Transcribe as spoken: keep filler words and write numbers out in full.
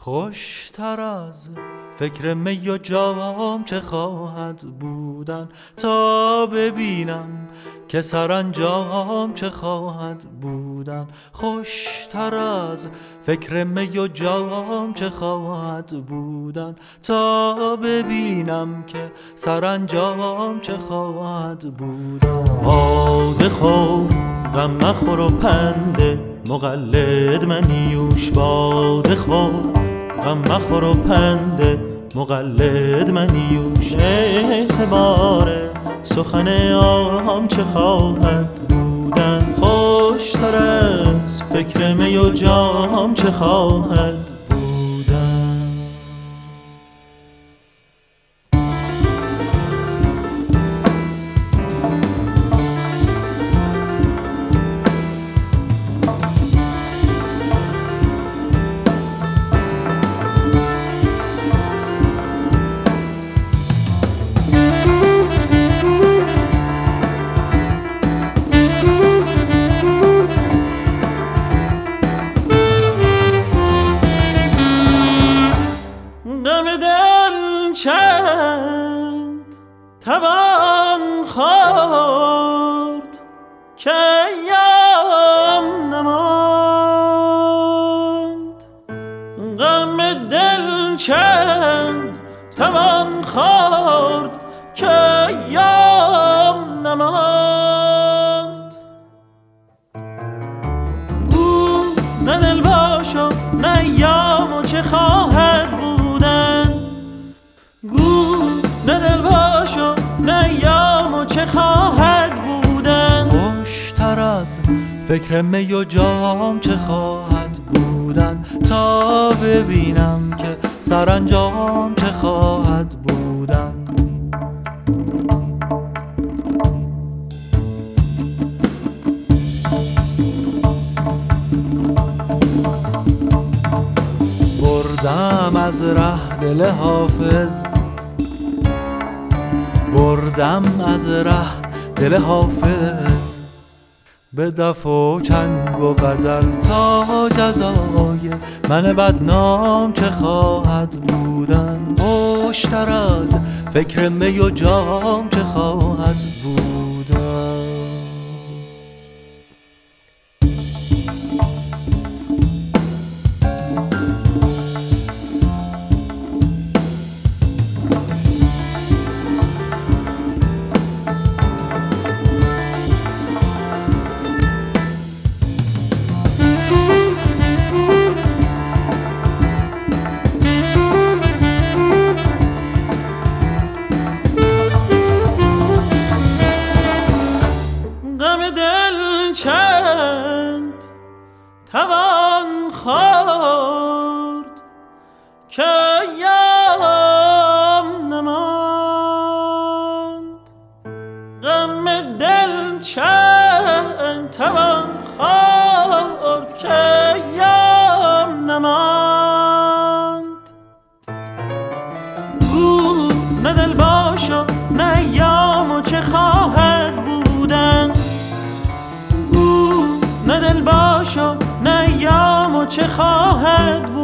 خوشتر از فکر می و جام چه خواهد بودن تا ببینم که سرانجام چه خواهد بودن. خوشتر از فکر می و جام چه خواهد بودن تا ببینم که سرانجام چه خواهد بودن. باده خور غم مخور و پنده مقلد منیوش، باده خور غم مخور و پنده مقلد منیوش. اعتبار سخن عام چه خواهد بودن، خوشتر از فکر می و جام چه خواهد بودن. چند توان خورد که یام نماند، غم دل چند توان خورد که یام نماند. گو نه دل باشو نه یامو چه خواهد بودن، گو نه دل باشو نه یامو چه خواهد بودن. خوشتر از فکر می و جام چه خواهد بودن تا ببینم که سرانجام چه خواهد بودن. بردم از ره دل حافظ، بردم از ره دل حافظ به دف و چنگ و غزل تا جزای من بدنام چه خواهد بودن. خوشتر از فکر می و جام چه خواهد بودن. چند توان خورد که یام نماند، غم دل چند توان خورد که یام نماند. گو نه دل باشو نه یامو چه خواهد بودن، نه دل باشو نه یامو چه خواهد